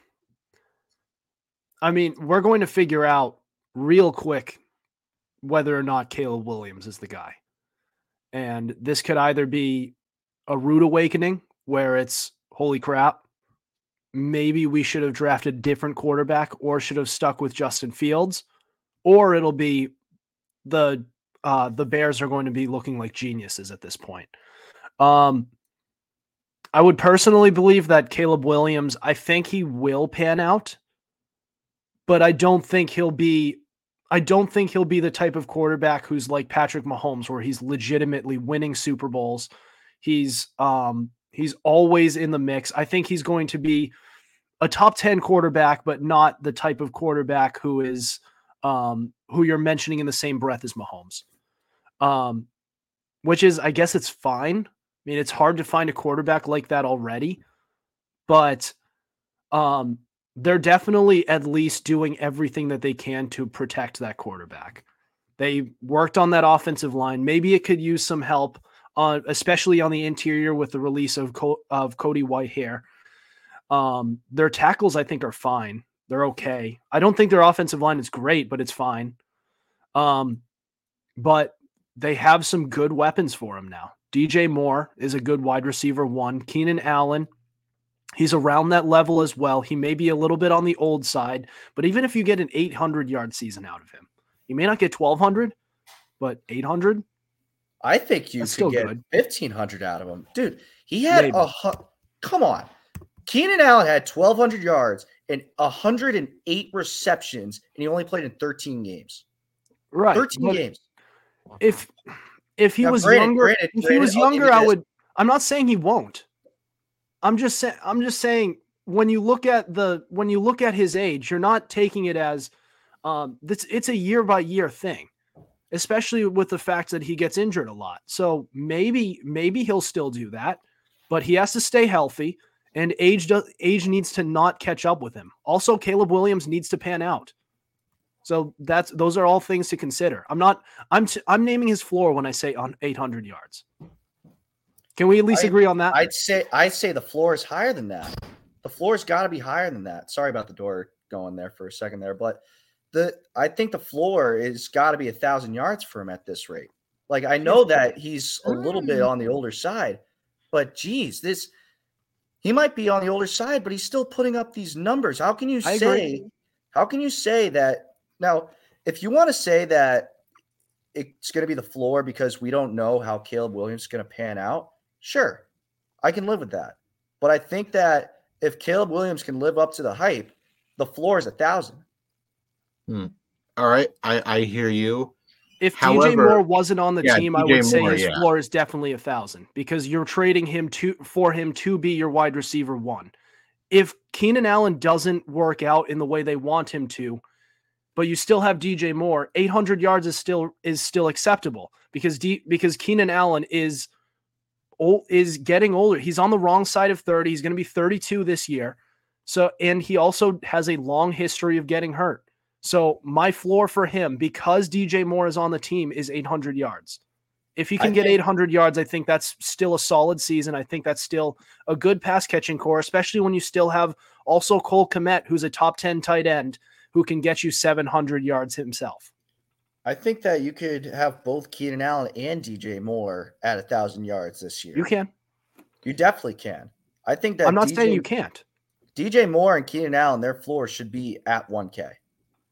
I mean, we're going to figure out real quick whether or not Caleb Williams is the guy. And this could either be a rude awakening where it's, holy crap, maybe we should have drafted a different quarterback or should have stuck with Justin Fields, or it'll be the uh, the Bears are going to be looking like geniuses at this point. Um, I would personally believe that Caleb Williams, I think he will pan out, but I don't think he'll be I don't think he'll be the type of quarterback who's like Patrick Mahomes, where he's legitimately winning Super Bowls. He's um, he's always in the mix. I think he's going to be a top ten quarterback, but not the type of quarterback who is um, who you're mentioning in the same breath as Mahomes. Um, which is, I guess it's fine. I mean, it's hard to find a quarterback like that already, but um, they're definitely at least doing everything that they can to protect that quarterback. They worked on that offensive line. Maybe it could use some help, on, especially on the interior with the release of Co- of Cody Whitehair. Um, their tackles, I think, are fine. They're okay. I don't think their offensive line is great, but it's fine. Um, but they have some good weapons for him now. D J Moore is a good wide receiver one. Keenan Allen, he's around that level as well. He may be a little bit on the old side, but even if you get an eight hundred yard season out of him, you may not get twelve hundred, but eight hundred. I think you That's could still get good. fifteen hundred out of him. Dude, he had Maybe. a hu- come on. Keenan Allen had twelve hundred yards and one hundred eight receptions, and he only played in thirteen games. Right. thirteen but games. If if he Now, was granted- younger, granted- if he granted, was I'll give younger, you I this. would. I'm not saying he won't. I'm just saying. I'm just saying when you look at the when you look at his age, you're not taking it as um. This it's a year by year thing, especially with the fact that he gets injured a lot. So maybe maybe he'll still do that, but he has to stay healthy, and age does age needs to not catch up with him. Also, Caleb Williams needs to pan out. So that's those are all things to consider. I'm not I'm t- I'm naming his floor when I say on eight hundred yards. Can we at least I- agree on that? I'd say I'd say the floor is higher than that. The floor's got to be higher than that. Sorry about the door going there for a second there, but the I think the floor is got to be a thousand yards for him at this rate. Like I know that he's a little bit on the older side, but geez, this he might be on the older side, but he's still putting up these numbers. How can you I say? agree. How can you say that? Now, if you want to say that it's going to be the floor because we don't know how Caleb Williams is going to pan out, sure, I can live with that. But I think that if Caleb Williams can live up to the hype, the floor is a thousand. Hmm. All right, I, I hear you. If D J However- Moore wasn't on the Yeah, team, I D J would say Moore, his yeah. floor is definitely a thousand because you're trading him to for him to be your wide receiver one. If Keenan Allen doesn't work out in the way they want him to, but you still have D J Moore, eight hundred yards is still is still acceptable because D, because Keenan Allen is old, is getting older. He's on the wrong side of thirty. He's going to be thirty-two this year. So and he also has a long history of getting hurt. So my floor for him, because D J Moore is on the team, is eight hundred yards. If he can I get think- eight hundred yards, I think that's still a solid season. I think that's still a good pass catching core, especially when you still have also Cole Kmet, who's a top ten tight end who can get you seven hundred yards himself. I think that you could have both Keenan Allen and D J Moore at a thousand yards this year. You can. You definitely can. I think that I'm not D J, saying you can't. D J Moore and Keenan Allen, their floor should be at one K. It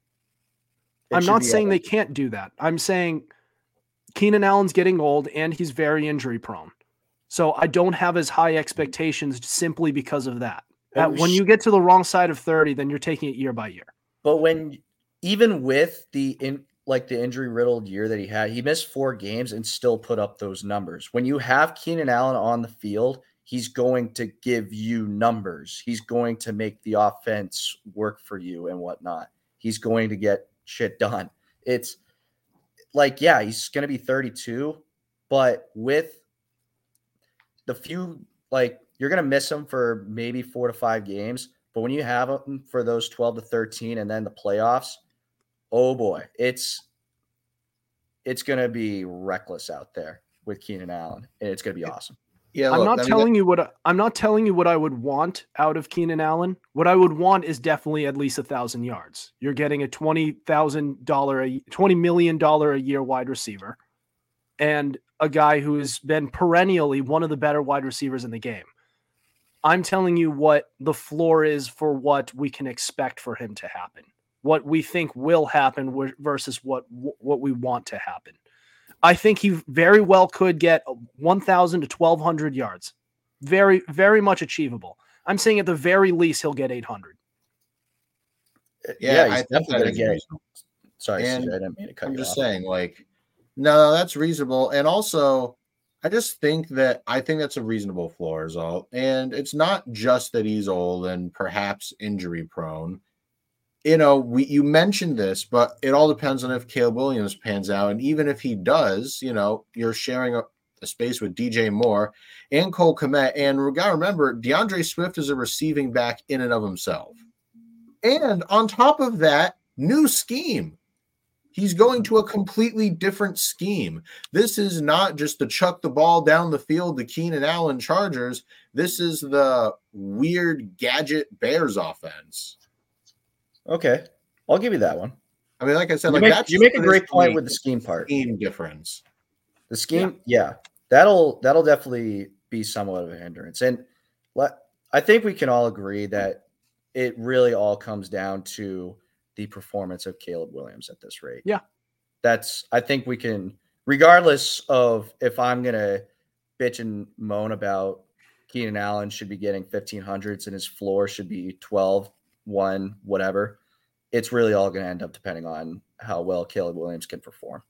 I'm should not be saying at- they can't do that. I'm saying Keenan Allen's getting old and he's very injury prone. So I don't have as high expectations simply because of that. But Uh, we when sh- you get to the wrong side of thirty, then you're taking it year by year. But when even with the in like the injury riddled year that he had, he missed four games and still put up those numbers. When you have Keenan Allen on the field, he's going to give you numbers. He's going to make the offense work for you and whatnot. He's going to get shit done. It's like, yeah, he's going to be thirty-two, but with the few, like, you're going to miss him for maybe four to five games. But when you have him for those twelve to thirteen and then the playoffs, oh boy, it's it's going to be reckless out there with Keenan Allen, and it's going to be awesome. Yeah, I'm look, not I mean, telling you what I, I'm not telling you what I would want out of Keenan Allen. What I would want is definitely at least a thousand yards. You're getting a twenty thousand dollar, a twenty million dollar a year wide receiver, and a guy who's been perennially one of the better wide receivers in the game. I'm telling you what the floor is for what we can expect for him to happen, what we think will happen wi- versus what what we want to happen. I think he very well could get one thousand to twelve hundred yards. Very, very much achievable. I'm saying at the very least, he'll get eight hundred. yeah, he's I think definitely that going to is get. reasonable. Sorry, And C J, I didn't mean to cut I'm you just off. saying, like, no, that's reasonable. And also, I just think that I think that's a reasonable floor is all. And it's not just that he's old and perhaps injury prone. You know, we you mentioned this, but it all depends on if Caleb Williams pans out. And even if he does, you know, you're sharing a, a space with D J Moore and Cole Kmet. And we gotta remember, DeAndre Swift is a receiving back in and of himself. And on top of that, new scheme. He's going to a completely different scheme. This is not just the chuck the ball down the field, the Keenan Allen Chargers. This is the weird gadget Bears offense. Okay, I'll give you that one. I mean, like I said, you like make, that's you make a great point with the scheme part. Scheme difference. The scheme, yeah. yeah, that'll that'll definitely be somewhat of a hindrance. And let I think we can all agree that it really all comes down to the performance of Caleb Williams at this rate. Yeah. That's, I think we can, regardless of if I'm going to bitch and moan about Keenan Allen should be getting fifteen hundreds and his floor should be twelve, one, whatever. It's really all going to end up depending on how well Caleb Williams can perform.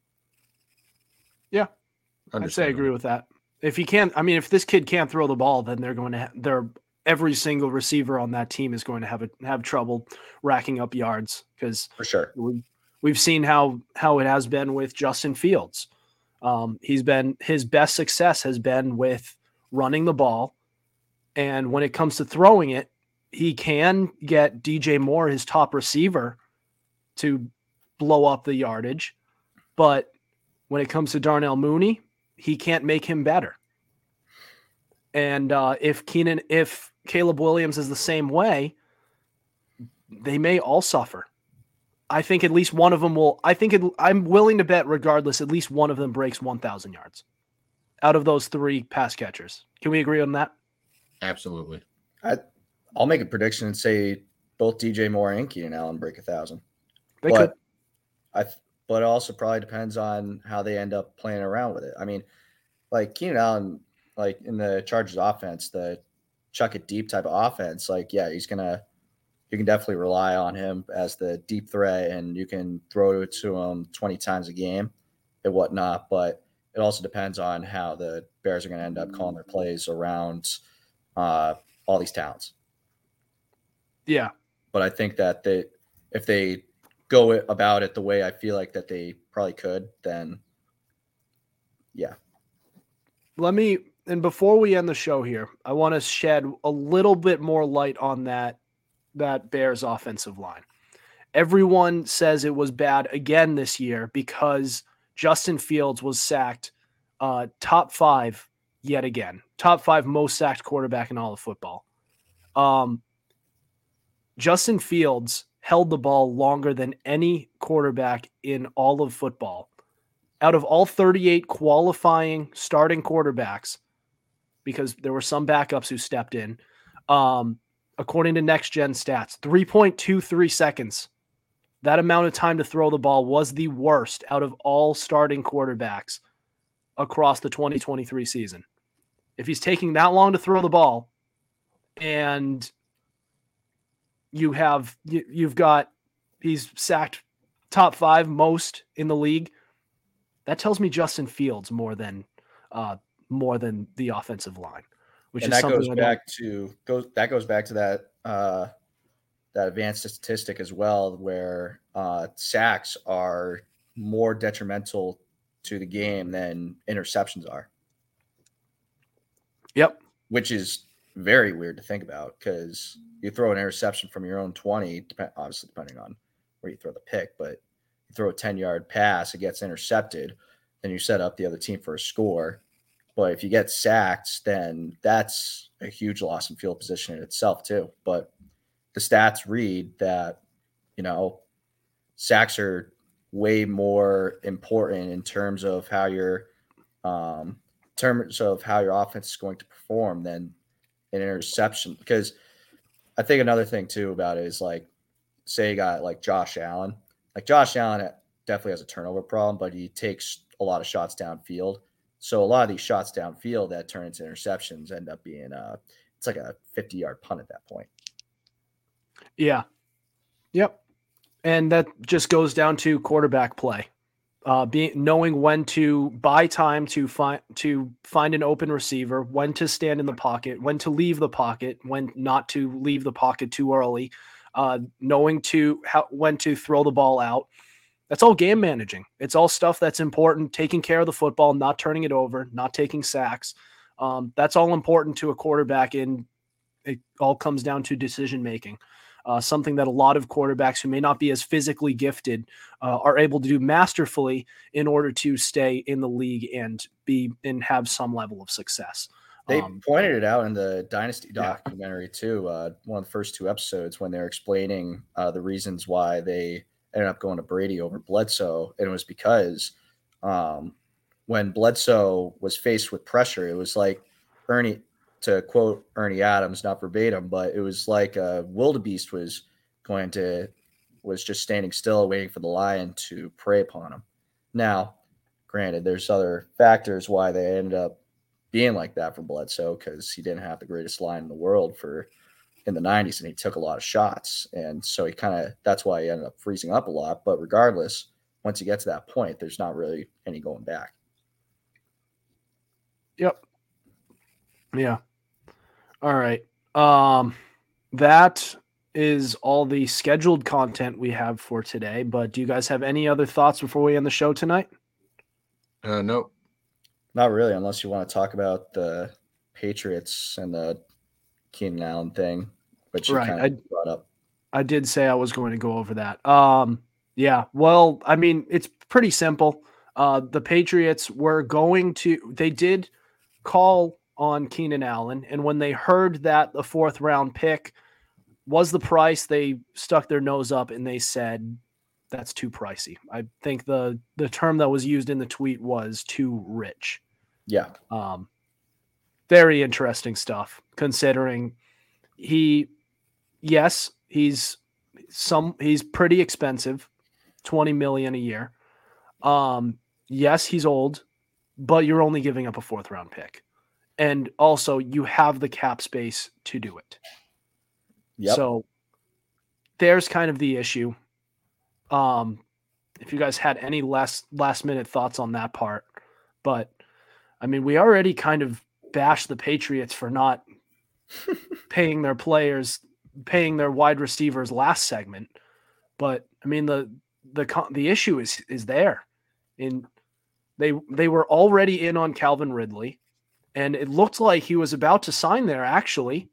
Yeah. I'd say I agree with that. If he can't, I mean, if this kid can't throw the ball, then they're going to, ha- they're, every single receiver on that team is going to have a, have trouble racking up yards because for sure we, we've seen how how it has been with Justin Fields. Um, he's been his best success has been with running the ball, and when it comes to throwing it, he can get D J Moore, his top receiver, to blow up the yardage, but when it comes to Darnell Mooney, he can't make him better. And uh, if Keenan, if Caleb Williams is the same way, they may all suffer. I think at least one of them will. I think it, I'm willing to bet, regardless, at least one of them breaks one thousand yards out of those three pass catchers. Can we agree on that? Absolutely. I, I'll make a prediction and say both D J Moore and Keenan Allen break a thousand. They but could. I, but it also probably depends on how they end up playing around with it. I mean, like Keenan Allen, like in the Chargers offense, the chuck it deep type of offense, like, yeah, he's going to, you can definitely rely on him as the deep threat and you can throw it to him twenty times a game and whatnot. But it also depends on how the Bears are going to end up calling their plays around uh, all these towns. Yeah. But I think that they, if they go about it the way I feel like that they probably could, then yeah. Let me, and before we end the show here, I want to shed a little bit more light on that, that Bears offensive line. Everyone says it was bad again this year because Justin Fields was sacked uh, top five yet again, top five most sacked quarterback in all of football. Um, Justin Fields held the ball longer than any quarterback in all of football. Out of all thirty-eight qualifying starting quarterbacks, because there were some backups who stepped in, um, according to Next Gen Stats, three point two three seconds. That amount of time to throw the ball was the worst out of all starting quarterbacks across the twenty twenty-three season. If he's taking that long to throw the ball and you have, you, you've got, he's sacked top five most in the league, that tells me Justin Fields more than uh, more than the offensive line, which and is that something goes I back to goes that goes back to that uh, that advanced statistic as well, where uh, sacks are more detrimental to the game than interceptions are. Yep, which is very weird to think about because you throw an interception from your own twenty, dep- obviously depending on where you throw the pick, but you throw a ten-yard pass, it gets intercepted, then you set up the other team for a score. But if you get sacked, then that's a huge loss in field position in itself too. But the stats read that, you know, sacks are way more important in terms of how your um, terms of how your offense is going to perform than an interception. Because I think another thing too about it is like, say you got like Josh Allen. Like Josh Allen definitely has a turnover problem, but he takes a lot of shots downfield. So a lot of these shots downfield that turn into interceptions end up being uh it's like a fifty-yard punt at that point. Yeah. Yep. And that just goes down to quarterback play. Uh, being knowing when to buy time to find to find an open receiver, when to stand in the pocket, when to leave the pocket, when not to leave the pocket too early, uh, knowing to how when to throw the ball out. That's all game managing. It's all stuff that's important. Taking care of the football, not turning it over, not taking sacks. Um, that's all important to a quarterback. And it all comes down to decision making. Uh, something that a lot of quarterbacks who may not be as physically gifted uh, are able to do masterfully in order to stay in the league and be and have some level of success. They Um, pointed it out in the Dynasty Yeah. documentary too. Uh, one of the first two episodes when they're explaining uh, the reasons why they ended up going to Brady over Bledsoe, and it was because um, when Bledsoe was faced with pressure, it was like Ernie. To quote Ernie Adams, not verbatim, but it was like a wildebeest was going to was just standing still, waiting for the lion to prey upon him. Now, granted, there's other factors why they ended up being like that for Bledsoe, because he didn't have the greatest line in the world for in the nineties, and he took a lot of shots, and so he kind of that's why he ended up freezing up a lot. But regardless, once you get to that point, there's not really any going back. Yep. Yeah. All right. Um, that is all the scheduled content we have for today. But do you guys have any other thoughts before we end the show tonight? Uh, nope. Not really, unless you want to talk about the Patriots and the Keenan Allen thing, which you Right, kind I- of brought up. I did say I was going to go over that. Um, yeah. Well, I mean, it's pretty simple. Uh, the Patriots were going to. They did call on Keenan Allen, and when they heard that the fourth round pick was the price, they stuck their nose up and they said that's too pricey. I think the the term that was used in the tweet was too rich. Yeah. Um, very interesting stuff, considering he, yes, he's some he's pretty expensive, twenty million a year. Um, yes, he's old, but you're only giving up a fourth round pick. And also you have the cap space to do it. Yep. So there's kind of the issue. Um, if you guys had any last last minute thoughts on that part, but I mean, we already kind of bashed the Patriots for not paying their players, paying their wide receivers last segment. But I mean, the the the issue is is there. In they they were already in on Calvin Ridley, and it looked like he was about to sign there actually,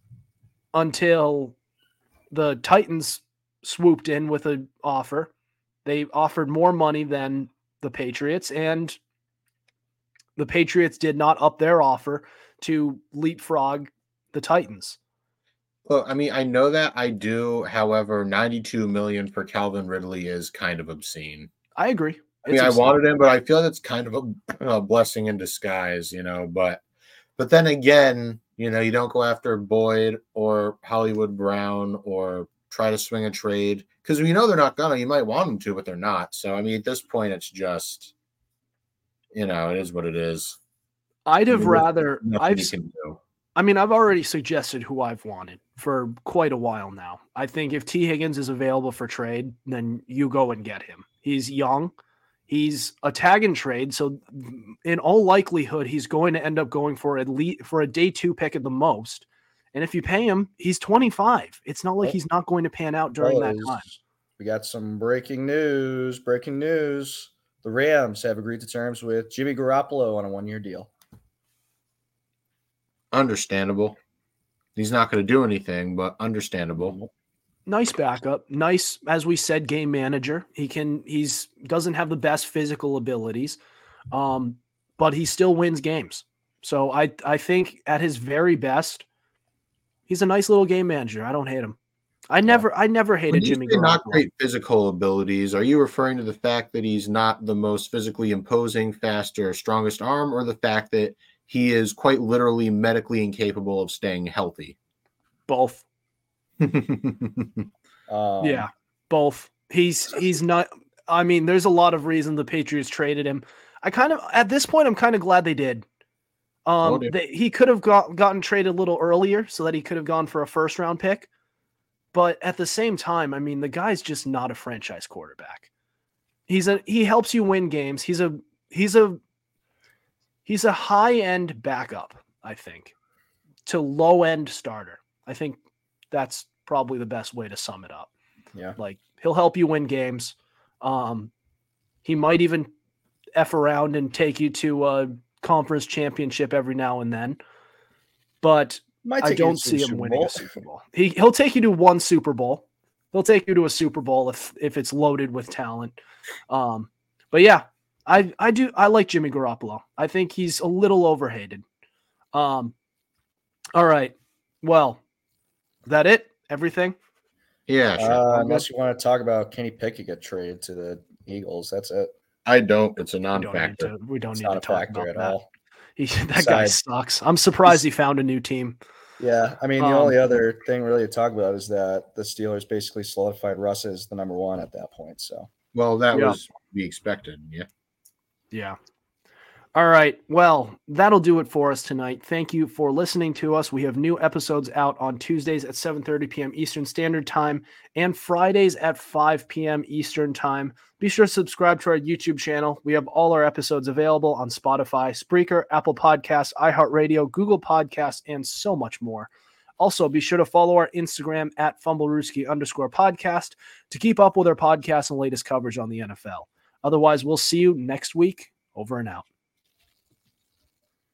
until the Titans swooped in with an offer. They offered more money than the Patriots, and the Patriots did not up their offer to leapfrog the Titans. Well, I mean, I know that I do. However, ninety-two million for Calvin Ridley is kind of obscene. I agree. I mean, It's I obscene. wanted him, but I feel that's kind of a, a blessing in disguise, you know. But, but then again, you know, you don't go after Boyd or Hollywood Brown or try to swing a trade because we know they're not gonna. You might want them to, but they're not. So, I mean, at this point, it's just, you know, it is what it is. I'd have There's rather. nothing I've. you can do. I mean, I've already suggested who I've wanted for quite a while now. I think if T. Higgins is available for trade, then you go and get him. He's young. He's a tag and trade, so in all likelihood, he's going to end up going for at least for a day two pick at the most. And if you pay him, he's twenty-five. It's not like he's not going to pan out during that time. We got some breaking news. Breaking news. The Rams have agreed to terms with Jimmy Garoppolo on a one-year deal. Understandable. He's not going to do anything, but understandable. Nice backup. Nice, as we said, game manager. He can. He's doesn't have the best physical abilities, um, but he still wins games. So I I think at his very best, he's a nice little game manager. I don't hate him. I never I never hated When you Jimmy say not Garoppolo. great physical abilities, are you referring to the fact that he's not the most physically imposing, faster, strongest arm, or the fact that he is quite literally medically incapable of staying healthy? Both. Um, Yeah, both. He's he's not. I mean, there's a lot of reason the Patriots traded him. I kind of at this point, I'm kind of glad they did. Um, Oh, dear. they, he could have got, gotten traded a little earlier so that he could have gone for a first round pick. But at the same time, I mean, the guy's just not a franchise quarterback. He's a he helps you win games. He's a he's a he's a high-end backup, I think, to low-end starter. I think that's probably the best way to sum it up. Yeah. Like, he'll help you win games. Um, he might even F around and take you to a conference championship every now and then. But Might I take you don't to see the him Super winning Bowl. a Super Bowl. He he'll take you to one Super Bowl. He'll take you to a Super Bowl if if it's loaded with talent. Um, but yeah, I I do I like Jimmy Garoppolo. I think he's a little overhated. Um, all right. Well, is that it? Everything? Yeah, sure. Uh, unless you want to talk about Kenny Pickett get traded to the Eagles, that's it. I don't. It's a We don't need non-factor. to, we don't It's need not to a talk factor about at that. all. He, that guy Besides- sucks. I'm surprised he found a new team. Yeah, I mean, the Um, only other thing really to talk about is that the Steelers basically solidified Russ as the number one at that point. So Well, that Yeah. was to be expected. Yeah. Yeah. All right. Well, that'll do it for us tonight. Thank you for listening to us. We have new episodes out on Tuesdays at seven thirty p.m. Eastern Standard Time and Fridays at five p.m. Eastern Time. Be sure to subscribe to our YouTube channel. We have all our episodes available on Spotify, Spreaker, Apple Podcasts, iHeartRadio, Google Podcasts, and so much more. Also, be sure to follow our Instagram at FumbleRooski underscore podcast to keep up with our podcasts and latest coverage on the N F L. Otherwise, we'll see you next week. Over and out.